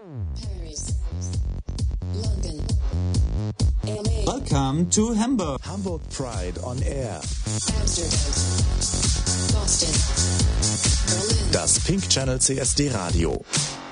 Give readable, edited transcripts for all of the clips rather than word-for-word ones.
Welcome to Hamburg. Hamburg Pride on Air. Das Pink Channel CSD Radio.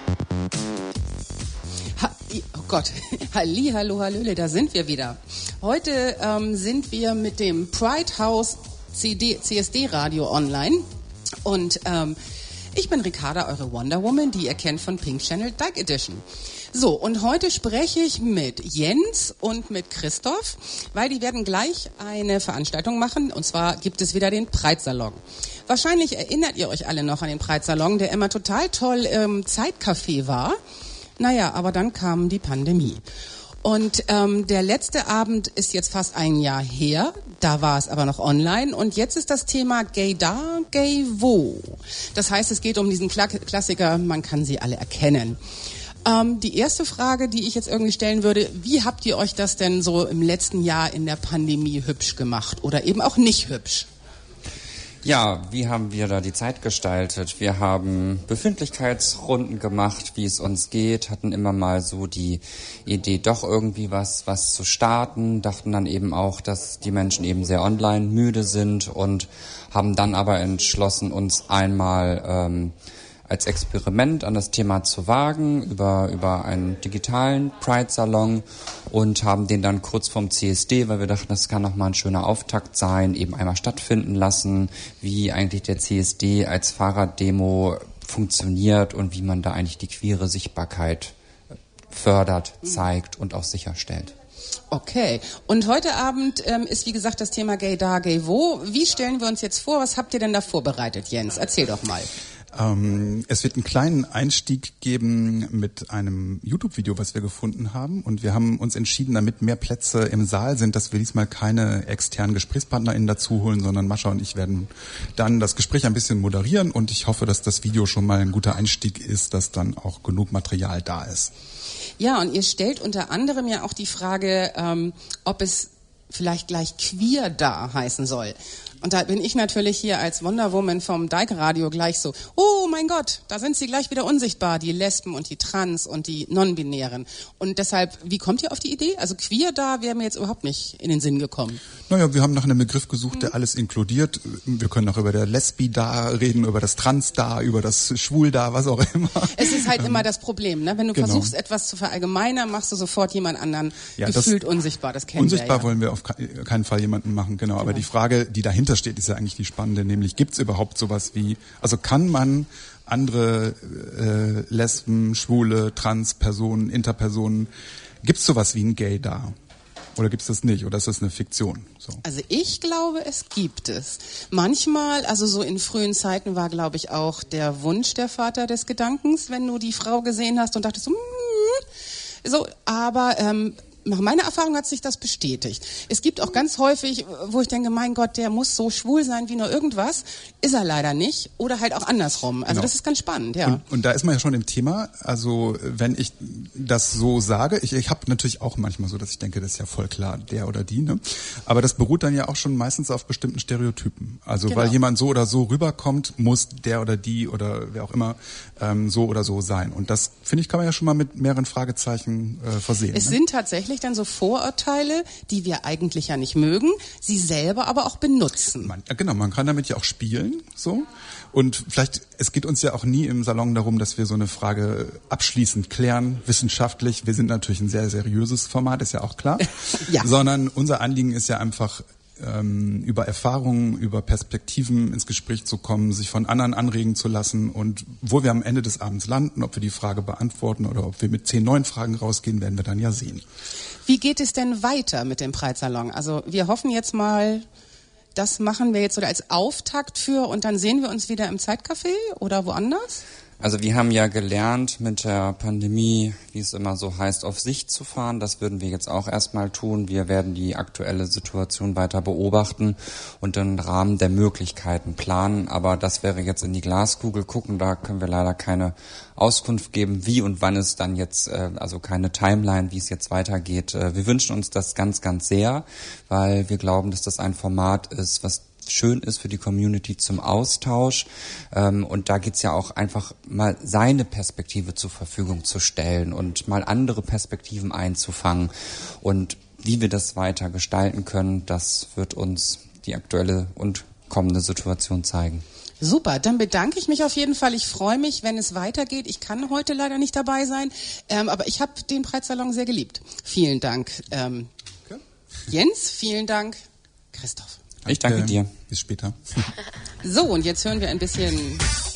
Oh Gott, Hallihallo, Hallöle, da sind wir wieder. Heute sind wir mit dem Pride House CSD Radio online und ich bin Ricarda, eure Wonder Woman, die ihr kennt von Pink Channel Dyke Edition. So, und heute spreche ich mit Jens und mit Christoph, weil die werden gleich eine Veranstaltung machen, und zwar gibt es wieder den Pride-Salon. Wahrscheinlich erinnert ihr euch alle noch an den Pride-Salon, der immer total toll im Zeitcafé war. Naja, aber dann kam die Pandemie. Und der letzte Abend ist jetzt fast ein Jahr her, da war es aber noch online und jetzt ist das Thema Gay da, Gay wo. Das heißt, es geht um diesen Klassiker, man kann sie alle erkennen. Die erste Frage, die ich jetzt irgendwie stellen würde, wie habt ihr euch das denn so im letzten Jahr in der Pandemie hübsch gemacht oder eben auch nicht hübsch? Ja, wie haben wir da die Zeit gestaltet? Wir haben Befindlichkeitsrunden gemacht, wie es uns geht, hatten immer mal so die Idee, doch irgendwie was zu starten, dachten dann eben auch, dass die Menschen eben sehr online müde sind und haben dann aber entschlossen, uns einmal als Experiment an das Thema zu wagen über einen digitalen Pride-Salon und haben den dann kurz vorm CSD, weil wir dachten, das kann noch mal ein schöner Auftakt sein, eben einmal stattfinden lassen, wie eigentlich der CSD als Fahrraddemo funktioniert und wie man da eigentlich die queere Sichtbarkeit fördert, zeigt und auch sicherstellt. Okay, und heute Abend ist wie gesagt das Thema Gay da, Gay wo. Wie stellen wir uns jetzt vor, was habt ihr denn da vorbereitet, Jens? Erzähl doch mal. Es wird einen kleinen Einstieg geben mit einem YouTube-Video, was wir gefunden haben. Und wir haben uns entschieden, damit mehr Plätze im Saal sind, dass wir diesmal keine externen GesprächspartnerInnen dazu holen, sondern Mascha und ich werden dann das Gespräch ein bisschen moderieren. Und ich hoffe, dass das Video schon mal ein guter Einstieg ist, dass dann auch genug Material da ist. Ja, und ihr stellt unter anderem ja auch die Frage, ob es vielleicht gleich queer da heißen soll. Und da bin ich natürlich hier als Wonder Woman vom Dyke Radio gleich so, oh mein Gott, da sind sie gleich wieder unsichtbar, die Lesben und die Trans und die Non-Binären. Und deshalb, wie kommt ihr auf die Idee? Also queer da wäre mir jetzt überhaupt nicht in den Sinn gekommen. Naja, wir haben nach einem Begriff gesucht, der alles inkludiert. Wir können auch über der Lesbi da reden, über das Trans da, über das Schwul da, was auch immer. Es ist halt immer das Problem, ne? Wenn du versuchst, etwas zu verallgemeinern, machst du sofort jemand anderen gefühlt unsichtbar. Das kennen unsichtbar wir ja. Wollen wir auf keinen Fall jemanden machen, genau. Aber die Frage, die dahinter steht, ist ja eigentlich die spannende, nämlich gibt es überhaupt sowas wie, also kann man andere Lesben, Schwule, Trans-Personen, Interpersonen, gibt es sowas wie ein Gay da? Oder gibt es das nicht? Oder ist das eine Fiktion? So. Also ich glaube, es gibt es. Manchmal, also so in frühen Zeiten war, glaube ich, auch der Wunsch der Vater des Gedankens, wenn du die Frau gesehen hast und dachtest so, aber nach meiner Erfahrung hat sich das bestätigt. Es gibt auch ganz häufig, wo ich denke, mein Gott, der muss so schwul sein wie nur irgendwas. Ist er leider nicht. Oder halt auch andersrum. Also Das ist ganz spannend, ja. Und da ist man ja schon im Thema. Also wenn ich das so sage, ich habe natürlich auch manchmal so, dass ich denke, das ist ja voll klar, der oder die. Ne? Aber das beruht dann ja auch schon meistens auf bestimmten Stereotypen. Also weil jemand so oder so rüberkommt, muss der oder die oder wer auch immer so oder so sein. Und das, finde ich, kann man ja schon mal mit mehreren Fragezeichen versehen. Es sind tatsächlich dann so Vorurteile, die wir eigentlich ja nicht mögen, sie selber aber auch benutzen. Man kann damit ja auch spielen, so. Und vielleicht, es geht uns ja auch nie im Salon darum, dass wir so eine Frage abschließend klären, wissenschaftlich. Wir sind natürlich ein sehr seriöses Format, ist ja auch klar. Ja. Sondern unser Anliegen ist ja einfach, über Erfahrungen, über Perspektiven ins Gespräch zu kommen, sich von anderen anregen zu lassen und wo wir am Ende des Abends landen, ob wir die Frage beantworten oder ob wir mit 10 neuen Fragen rausgehen, werden wir dann ja sehen. Wie geht es denn weiter mit dem Pride-Salon? Also wir hoffen jetzt mal, das machen wir jetzt so als Auftakt für und dann sehen wir uns wieder im Zeitcafé oder woanders? Also wir haben ja gelernt, mit der Pandemie, wie es immer so heißt, auf Sicht zu fahren. Das würden wir jetzt auch erstmal tun. Wir werden die aktuelle Situation weiter beobachten und im Rahmen der Möglichkeiten planen. Aber das wäre jetzt in die Glaskugel gucken. Da können wir leider keine Auskunft geben, wie und wann es dann jetzt, also keine Timeline, wie es jetzt weitergeht. Wir wünschen uns das ganz, ganz sehr, weil wir glauben, dass das ein Format ist, was schön ist für die Community zum Austausch. Und da geht's ja auch einfach mal seine Perspektive zur Verfügung zu stellen und mal andere Perspektiven einzufangen. Und wie wir das weiter gestalten können, das wird uns die aktuelle und kommende Situation zeigen. Super, dann bedanke ich mich auf jeden Fall. Ich freue mich, wenn es weitergeht. Ich kann heute leider nicht dabei sein, aber ich habe den Breitsalon sehr geliebt. Vielen Dank. Jens, vielen Dank. Christoph. Ich danke dir. Bis später. So, und jetzt hören wir ein bisschen